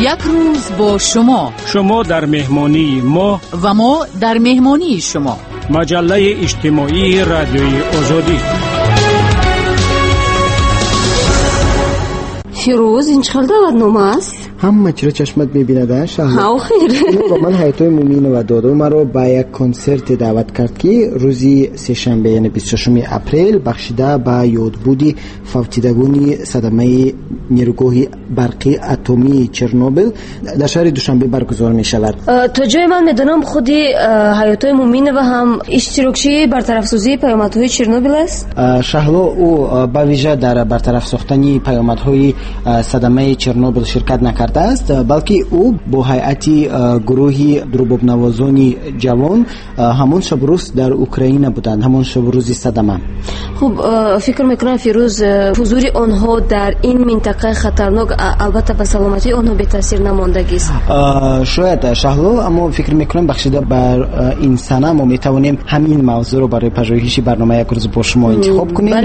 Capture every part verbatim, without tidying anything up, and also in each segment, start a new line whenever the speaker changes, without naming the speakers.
یک روز با شما،
شما در مهمانی ما
و ما در مهمانی شما.
مجله اجتماعی رادیوی آزادی.
فیروز این چقدر دعوت نامه است؟
همه چرا چشمت میبینده شهلا؟
ها خیر.
با من حیاتوی مومین و دادو مرا با یک کنسرت دعوت کرد که روزی سه‌شنبه یعنی بیست و ششم اپریل بخشیده به یادبودی فوتیدگان صدمه نیروگاه برقی اتمی چرنوبیل در شهر دوشنبه برگزار می شود.
تا جای من میدونم خودی حیاتوی مومین و هم اشتراکچی برطرف سازی پیامدهای چرنوبیل است.
شهلا او با ویژه در برطرف ساختن پیامدهای صدمه چرنوبیل شرکت نکرده است، بلکه او با هیئت گروهی درباب نوازان جوان همون شب روز در اوکراین بودند، همون شب روز صدمه.
خب فکر میکنم فیروز حضور آنها در این منطقه خطرناک البته به سلامتی آنها به تاثیر نماندگی است.
شاید شهلا، اما فکر میکنم بخشیده بر این سنه ما میتوانیم همین موضوع رو برای پژوهش برنامه یک روز با شما انتخاب کنیم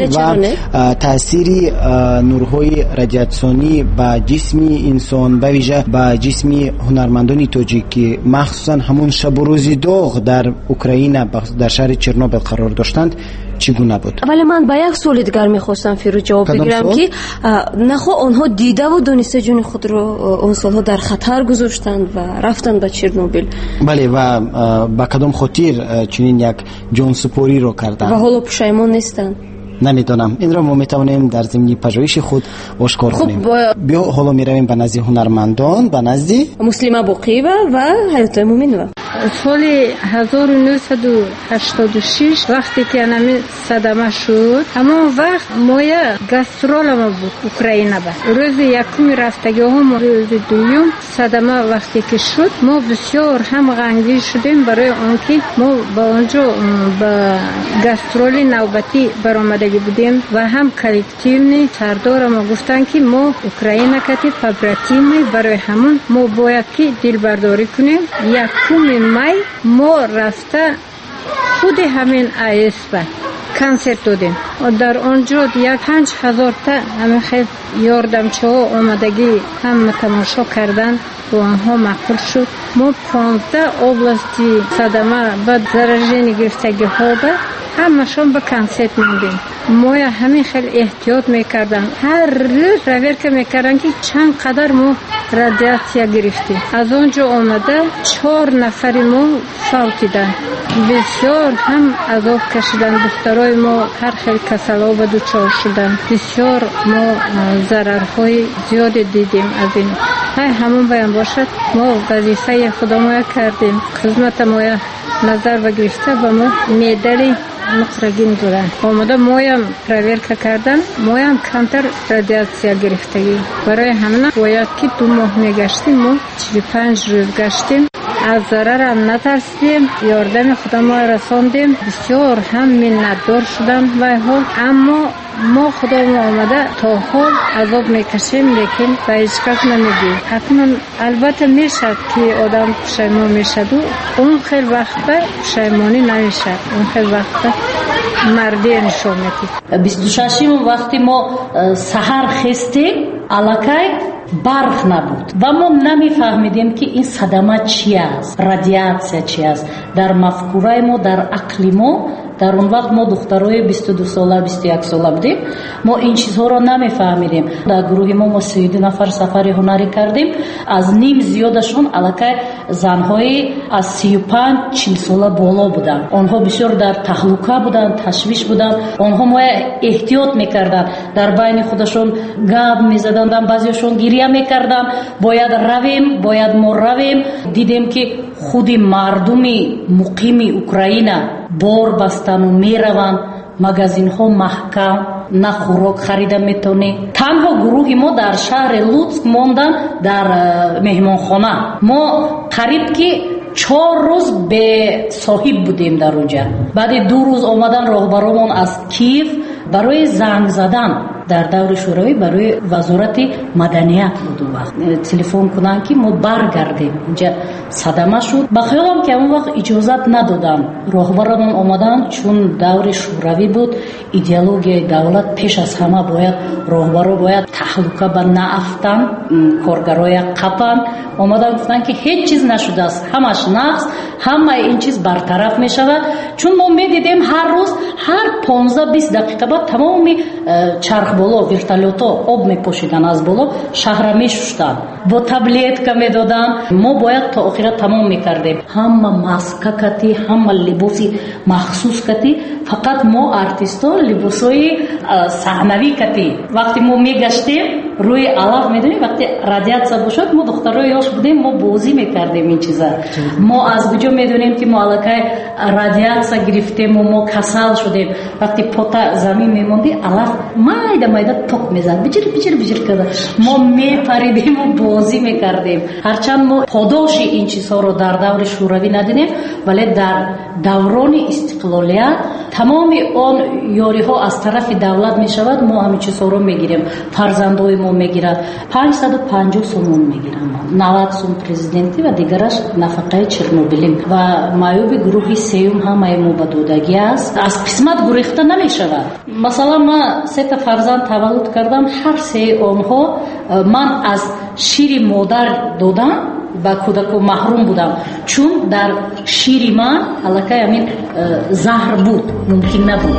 و تاثیر نورهای رادیاسیونی به جسم انسان، به ویژه به جسم هنرمندان تاجیکی مخصوصا همون شب و روز داغ در اوکراین در شهر چرنوبیل قرار داشتند چگونه بود؟
ولی من با یک سوال دیگر میخواستم فیروز جواب بگیرم که نخو آنها دیده و دانسته جون خود رو اون سالها در خطر گذاشتند و رفتند به چرنوبیل.
بله، و با کدام خاطر چنین یک جان سپاری رو کردند
و حالا پشیمان نیستند؟
نمیدونم، این را ما میتوانیم در ضمن پژوهش خود آشکار کنیم.
با...
بیا حالا میرویم به نزد هنرمندان، به نزد
مسلمه باقیبه و حیاتوی مومین.
سال هزار و نهصد و هشتاد و شش وقتی که انمی صدمه شد، همون وقت مایه گسترول ما بود اوکراین با روز یکم رفتگی هم روز دوم صدمه وقتی که شد ما بسیار هم غمگین شدیم برای آنکه ما با اونجا با گسترول نوبتی برآمدگی بودیم و هم کلکتیونی سردار ما گفتن که ما اوکراین کتی پابراتیمی برای همون ما باید که دل برداری کنیم. یکم مای ما رفته خود همین آیس با کنسرت دادیم و در آنجا یک پنج هزار تا همه خیلی یاردمچه ها آمدگی هم تماشا کردن و آنها مقبول شد. ما پانزده oblasti صدمه و درجه گرفتگی ها با همشون به کنسرت موندیم. ما همین خیلی احتیاط میکردن، هر روز رویرکه میکردن که چند قدر ما رادیاسیا گرفتیم. از اونجا آمده چهار نفری ما فوتیدن، بسیار هم عذاب کشیدن. دخترای ما هر خیلی کسلا و دوچار شدن، بسیار ما ضررهای زیاد دیدیم. از این های همون بیان باشد ما وظیفه خدا ما کردیم، خدمت ما نظر و گرفته و ما میدلی نقرگین دارن آمده مایم پرویر که کردن مایم کمتر رادیاسیا گرفتگی. برای همین باید که دو ماه میگشتیم، ما چهل و پنج روز گشتیم، از ضرر هم نترسیدیم، یاردم خدا ما رساندیم، بسیار هم منتدار شدن و حال. اما ما خدا ما آمده تا حال عذاب میکشیم لیکن به هیچ کس نمیگیم. حتما البته میشد که آدم پشیمان میشد و اون خیلی وقت پشیمانی نمیشد، اون خیلی وقت مردی نشون میدید.
بیست و ششم وقتی ما سحر خستیم الکای برق نبود و ما نمیفهمیدیم که این صدمه چی است، رادیاسیا چی است. در مفکوره ما، در عقل ما در اون وقت ما دخترای بیست و دو ساله بیست و یک ساله بودیم، ما این چیزها را نمیفهمیدیم. در گروه ما ما سی و دو نفر سفر هنری کردیم، از نیم زیادشون الکای زنهای از سی و پنج چهل ساله بالا بودن. آنها بسیار در تهلکه بودن، تشویش بودن. آنها ما احتیاط میکردن، در بین خودشون گپ میزدن، بعضیشون گریه میکردن باید رویم، باید ما رویم. دیدیم که خودی مردمی مقیم اوکراین بار بستن و میروند، مغازین ها محکم، نه خوراک خریده میتونی. تنها گروه ما در شهر لوتسک موندن در مهمانخانه. ما قریب که چهار روز به صاحب بودیم در اونجا. بعد دو روز آمدن راهبرامون از کیف برای زنگ زدن дар даври шӯравӣ барои вазорати маданият буд. Он вақт телефон кунанд ки мо баргардем, инҷа садама шуд. ба хаёлам ки он вақт иҷозат надодам. роҳбаронам омаданд, чун даври шӯравӣ буд, идеологияи давлат пеш аз ҳама бояд, роҳбаро бояд таҳлука ба нафтан, коргароя қапан. омаданд гуфтанд ки ҳеҷ чиз нашудааст, ҳамаш нақс, ҳамаи ин чиз бартараф мешавад. чун мо медидем ҳар рӯз ҳар понздаҳ бист дақиқа баъд тамоми чархболо вертолёто об мепошидан, аз боло шаҳра мешуштанд, бо таблетка медоданд. мо бояд то охира тамом мекардем. ҳама маска кати, ҳама либоси махсус кати, фақат мо артистон либосои саҳнавӣ кати. вақте мо мегаштем рӯи алаф медонем, вақте радиатсия бошад, мо духтарои ёш будем, мо бозӣ мекардем ин чиза. мо аз куҷо медонем ки мо аллакай радиатсия гирифтему, мо касал шудем. вақте пота замин мемонди, алаф майда майда ток мезад, биҷир биҷир биҷир карда. мо мепаридему, бозӣ мекардем. ҳарчанд мо подоши ин чизҳоро дар даври шӯравӣ надидем, вале дар даврони истиқлолият тамоми он ёриҳо аз тарафи давлат мешавад. мо ҳамин чизҳоро мегирем. фарзандои мо мегирад панҷсаду панҷоҳ сомон мегирам, навад сом президентӣ ва дигараш нафақаи чернобилӣ ва маъёби гурӯҳи сеюм ҳамаи мо ба додагӣ аст. аз қисмат гурехта намешавад. масалан ман сета фарзанд таваллуд кардам, ҳар сеи онҳо ман аз шири модар додам ба кӯдако маҳрум будам, чун дар шири ман аллакай ҳамин заҳр буд, мумкин набуд.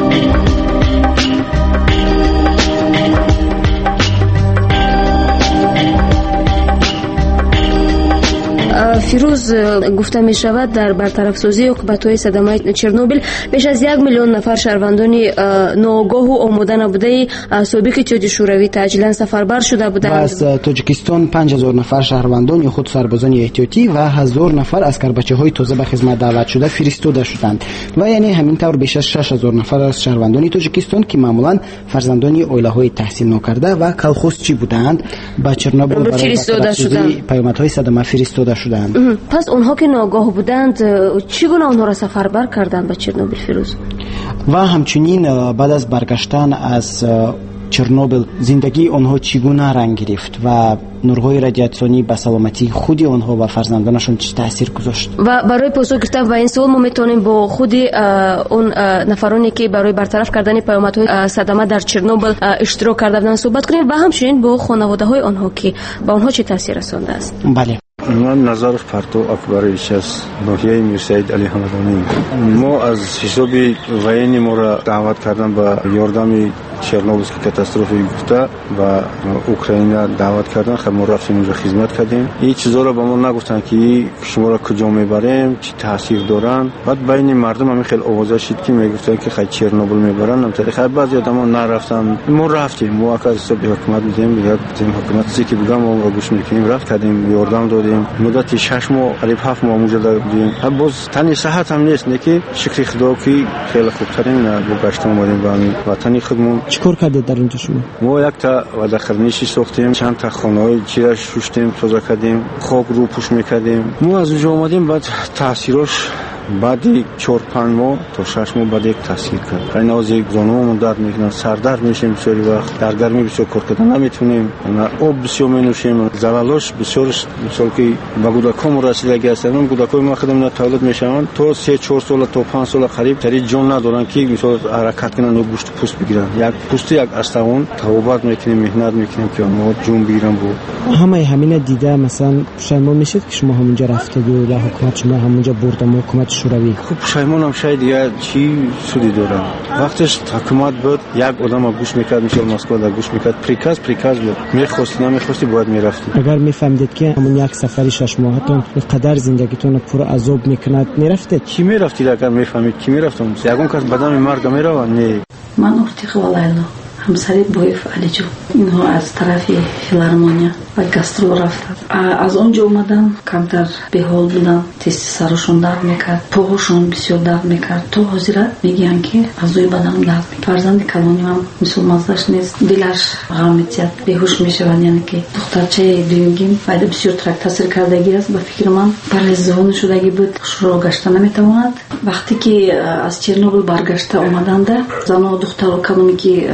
фирӯз, гуфта мешавад дар бартарафсозии оқибатҳои садамаи чернобил беш аз як миллион нафар шаҳрвандони ноогоҳу омода набудаи собиқи иттиҳоди шӯравӣ таъҷилан сафарбар шуда буданд.
аз тоҷикистон панҷ ҳазор нафар шаҳрвандони худ сарбозони эҳтиётӣ ва ҳазор нафар аскарбачаҳои тоза ба хизмат даъват шуда фиристода шуданд ва яъне ҳамин тавр беш аз шаш ҳазор нафар аз шаҳрвандони тоҷикистон ки маъмулан фарзандони оилаҳои таҳсил нокарда ва калхозчӣ буданд ба чернобил барои бартарафсозии паёмадҳои садама фиристода шуданд.
пас онҳо ки ногоҳ буданд чӣ гуна онҳоро сафарбар карданд ба чернобил, фирӯз?
ва ҳамчунин баъд аз баргаштан аз чернобил зиндагии онҳо чӣ гуна ранг гирифт ва нурҳои радиатсионӣ ба саломатии худи онҳо ва фарзандонашон чӣ таъсир гузошт? ва барои посух гирифтан ба ин savol мо метавонем бо худи он нафароне ки барои бартараф кардани паёмадҳои садама дар чернобил иштирок карда буданд суҳбат кунем ва ҳамчунин бо хонаводаҳои онҳо ки ба онҳо чӣ таъсир расондааст. бале.
من نظرف پرتو اکبریش از ناحیه میرسید علی حمدانی. ما از حساب وین ما را دعوت کردن به یاردم چرنوبیلسکی کاتاستروفی گفته و اوکراین دعوت کردن، خب ما رفتیم اونجا خدمت کردیم. این چیزا رو به ما نگفتن که شما را کجا میبریم، چی تاثیر دارن. بعد بین مردم هم خیلی آوازه شد که میگفتن که خیلی چرنوبیل میبرن. نمی‌تونی خیلی بعضی آدما نرفتن. ما رفتیم، ما از حساب حکومت دیدیم، دیدیم حکومت چیزی که بگم ما رو گوش میکنیم، رفت کردیم، یاردم دادیم. مدتی شش ماه قریب هفت ماه اونجا بودیم. هم باز تنی صحت هم نیست، نه که شکر خدا که خیلی خوب ترین با گشت اومدیم به وطن خودمون.
چیکار کردید در اونجا شما؟
ما یک تا وادخرنیشی ساختیم، چند تا خانه‌های چیرا شوشتیم، تازه کردیم، خاک رو پوش میکردیم. ما از اونجا اومدیم، بعد تاثیرش بعد چهار پنج ماه تا شش ماه بعد یک تاثیر کرد. خیلی از یک زانومون درد میکنه، سر درد میشیم بسیاری وقت، در گرمی بسیار کار کردن نمیتونیم، آب بسیار مینوشیم، زلالش بسیار مثال که به کودکان رسیدگی هستن. اون کودکای ما خودمون تولد میشن تا سه چهار سال تا پنج سال قریب تری جان ندارن که مثلا حرکت کنن و گوشت پوست بگیرن. یک پوست یک استوان توبت میکنیم، مهنت میکنیم که ما جون بگیرن. بود
همه همین دیده مثلا شما میشید که شما همونجا رفتید و حکومت شما همونجا برد، حکومت شوروی.
خب شایمان هم شاید یا چی سودی دارن. وقتش حکومت بود یک آدم گوش میکرد، میشل مسکو دا گوش میکرد، پریکاز پریکاز بود، میخواستی نمیخواستی باید میرفتی.
اگر میفهمدید که همون یک سفر شش ماهتون اینقدر زندگیتون پر عذاب میکند میرفتید؟
کی میرفتید اگر میفهمید کی میرفتم؟ یگون کس بدن مرگ میره نه.
من ارتقا والایلا همسری بویف علیجو اینها از طرف فیلارمونیا و گاسترول رفتن. از اونجا اومدن کمتر به حال بودن، تست سرشون درد میکرد، پاهاشون بسیار درد میکرد. تو حاضرت میگن که از روی بدنم درد میکرد. فرزند کلانی هم مثل مزدش نیست، دلش غم میتید، بیهوش میشون. یعنی که دخترچه دومگیم فایده بسیار ترک تاثیر کردگی است. به فکر من پرهیزدارانه شدگی بود، شروع گشته نمیتواند. وقتی که از چرنوبیل برگشته اومدند، زن و دختر و کلانی که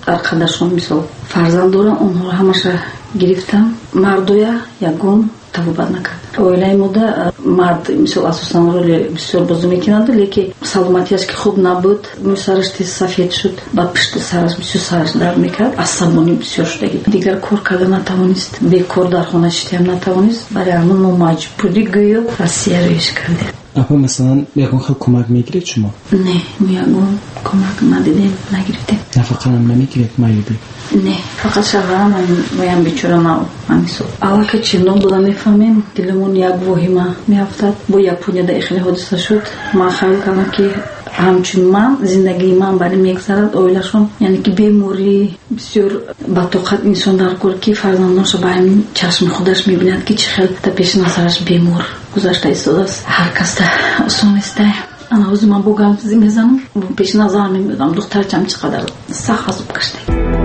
арқадашон мисол фарзанд дорам, онҳоро ҳамаша гирифтам. Мардоя ягон табобат накард. Оилаи мода мард мисол асосан роли бисёр бозӣ мекунад, лекин саломатиаш ки хуб набуд, сараш тез сафед шуд, ба пишти сараш бисёр сараш дард мекард, асабонӣ бисёр шудагӣ. Дигар кор карда натавонист, бекор дар хона шитиам натавонист. Барои ҳамон мо маҷбурӣ гӯё Россия рӯиш кардем.
Апа масалан ягон хел кӯмак мегиред шумо? Не,
мо ягон кӯмак надидем, нагирифтем.
Нафақанам намегиред маёби?
Не, фақат шаварам моям бечора на амисол. Аллака чиндон буда мефаҳмем, дилмон як воҳима меафтад. Бо Японияда хеле ҳодиса шуд. Ман хаял кардам ки ҳамчун ман зиндагии ман бари мегзарад, оилашон яъне ки беморӣ бисёр ба тоқат инсон дар кор ки фарзандонша ба ҳамин чашми худаш мебинад ки чӣ хел та пеши назараш бемор гузашта истодааст. ҳар каста осон неста. ана ҳозир ман бо галм зӣ мезанам, пеши назарам мебинам духтарчам чӣ қадар сахт азоб кашта.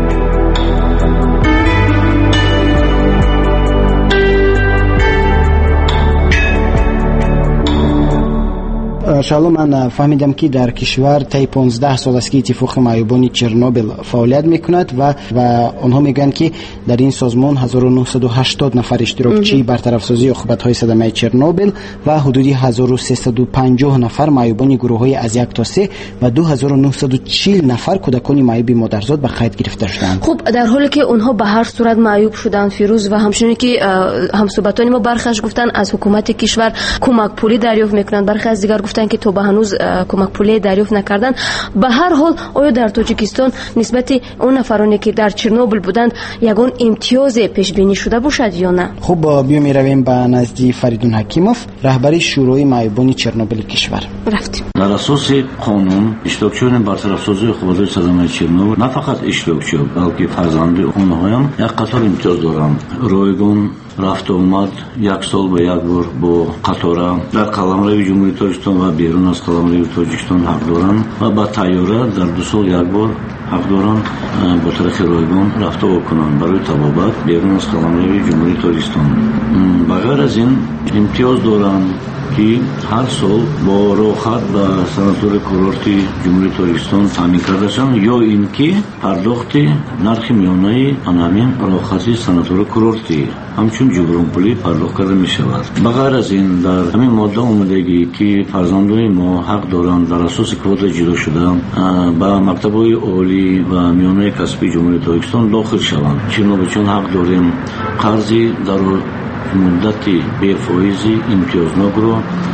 шало ман фаҳмидам ки дар кишвар таи понздаҳ сол аст ки иттифоқи маъюбони Чернобил фаъолият мекунад ва ва онҳо мегӯянд ки дар ин созмон ҳазору нӯҳсаду ҳаштод нафар иштирокчии бартарафсозии оқибатҳои садамаи Чернобил ва ҳудуди ҳазору сесаду панҷоҳ нафар маъюбони гурӯҳҳои аз як то се ва ду ҳазору нӯҳсаду чил нафар кӯдакони маъюби модарзод ба қайд гирифта шуданд.
хуб, дар ҳоле ки онҳо ба ҳар сурат маъюб шуданд Фирӯз, ва ҳамчунин ки ҳамсуҳбатони мо бархаш гуфтанд аз ҳукумати кишвар кӯмакпулӣ дарёфт мекунанд, бархе аз дигар гуфтанд ки то ба ҳанӯз кӯмакпулӣ дарёфт накарданд. ба ҳар ҳол оё дар Тоҷикистон нисбати он нафароне ки дар Чернобил буданд ягон имтиёзе пешбинӣ шуда бошад ё на?
хуб, биё меравем ба назди Фаридун Ҳакимов, раҳбари шӯрои маъюбони Чернобили кишвар.
рафтим. дар асоси қонун иштирокчиёни бартарафсозии оқибатҳои садамаи Чернобил на фақат иштирокчиё, балки фарзанди онҳоям як қатор имтиёз доранд. ройгон рафту омад як сол ба як бор бо қатора дар қаламрои ҷумҳурии Тоҷикистон ва берун аз қаламрои Тоҷикистон ҳақ доранд ва ба тайёра дар ду сол як бор ҳақ доранд бо тарафи ройгон рафту окунанд барои табобат берун аз қаламрои ҷумҳурии Тоҷикистон. ба ғайр аз ин имтиёз доранд ки ҳар сол бо роҳхат ба санатории курорти ҷумҳурии Тоҷикистон таъмин карда шаванд ё ин ки пардохти нархи миёнаи анҳамин роҳхати санатории курорти ҳамчун ҷубрунпулӣ пардохт карда мешавад. ба ғайр аз ин дар ҳамин модда омадагӣ ки фарзандони мо ҳақ доранд дар асоси квота ҷудо шуда ба мактабҳои олӣ ва миёнаи касбии ҷумҳурии Тоҷикистон дохил шаванд. чернобилчиён ҳақ дорем қарзи дар муддати бефоизи имтиёзнокро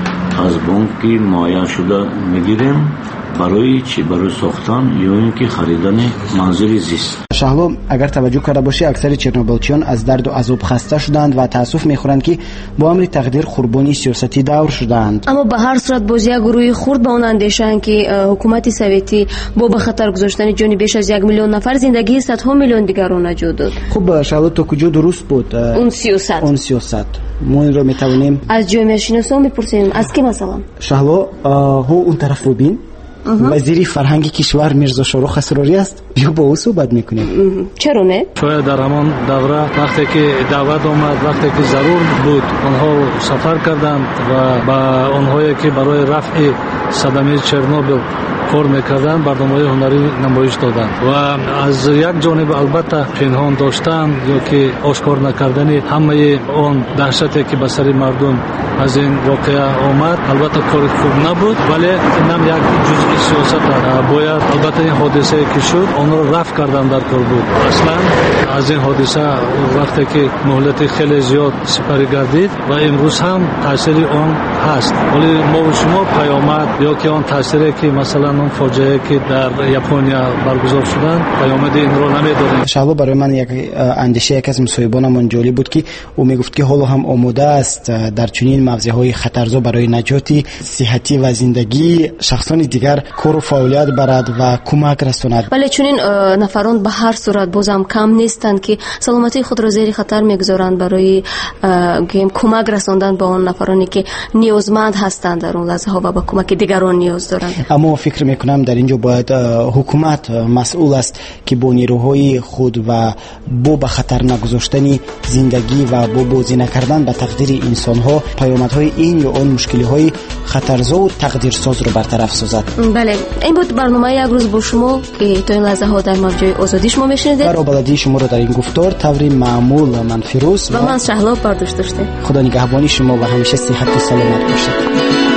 аз бонки муайян шуда мегирем барои чӣ? барои сохтан ё ин ки харидани манзили зист.
шаҳло, агар таваҷҷӯҳ карда бошӣ, аксари чернобилчиён аз дарду азоб хаста шуданд ва таассуф мехӯранд ки бо амри тақдир қурбони сиёсатӣ давр шуданд.
аммо ба ҳар сурат боз як гурӯҳи хурд ба он андешаанд ки ҳукумати советӣ бо ба хатар гузоштани ҷони беш аз як миллион нафар зиндагии садҳо миллион дигарро наҷот дод.
хуб, шаҳло, то куҷо дуруст буд
он сиёсат?
он сиёсат мо инро метавонем
аз ҷомеашиносон мепурсем. аз ки масалан?
шаҳло, ҳо он тараф рубин вазири фарҳанги кишвар Мирзо Шорох Асрорӣ аст, ё бо ӯ суҳбат мекунем?
чаро не?
шояд дар ҳамон давра вақте ки даъват омад, вақте ки зарур буд, онҳо сафар карданд ва ба онҳое ки барои рафъи садамаи Чернобил кор мекарданд барномаи ҳунарӣ намоиш доданд ва аз як ҷониб албатта пинҳон доштан ё ки ошкор накардани ҳамаи он даҳшате ки ба сари мардум аз ин воқеа омад албатта кори хуб набуд, вале инам як ҷузъи сиёсат бояд албатта ин ҳодисае ки шуд онро рафъ кардан дар кор буд. аслан аз ин ҳодиса вақте ки муҳлати хеле зиёд сипарӣ гардид ва имрӯз ҳам таъсири он ҳаст, вале мо шумо паёмад ё ки он таъсире ки масалан он фоҷиае ки дар Япония баргузор шуданд паёмади инро намедонем.
шаҳло, барои ман як андеша як аз мусоҳибонамон ҷолиб буд ки ӯ мегуфт ки ҳоло ҳам омода аст дар чунин мавзеъҳои хатарзо барои наҷоти сиҳатӣ ва зиндагии шахсони дигар кору фаъолият барад ва кӯмак расонад.
вале чунин нафарон ба ҳар сурат бозам кам нестанд ки саломатии худро зери хатар мегузоранд барои гӯем кӯмак расондан ба он нафароне ки ниёзманд ҳастанд дар он лаҳзаҳо ва ба кӯмаки дигарон ниёз доранд.
аммо фикр мекунам дар ин ҷо бояд ҳукумат масъул аст ки бо нерӯҳои худ ва бо ба хатар нагузоштани зиндагӣ ва бо бозӣ накардан ба тақдири инсонҳо паёмадҳои ин ё он мушкилиҳои خطرزا و تقدیرساز رو برطرف سازد.
بله، این بود برنامه یک روز با شما که تا این لحظه ها در موجای آزادی شما میشنیدید.
برای بلدی شما رو در این گفتار طوری معمول من فیروز
و من شهلا برداشت داشتیم.
خدا نگهبانی شما و همیشه صحت و سلامت باشید.